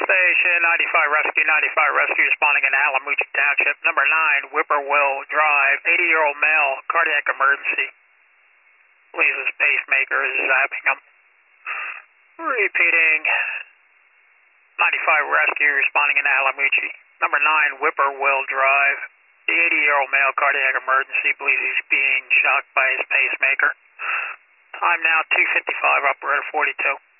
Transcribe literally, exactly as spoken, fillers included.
Station ninety-five Rescue, ninety-five Rescue responding in Alamucci Township. Number nine, Whippoorwill Drive, eighty-year-old male, cardiac emergency. Believes his pacemaker is zapping him. Repeating, ninety-five Rescue responding in Alamucci. Number nine, Whippoorwill Drive, the eighty-year-old male, cardiac emergency. Believes he's being shocked by his pacemaker. Time now two fifty-five, operator forty-two.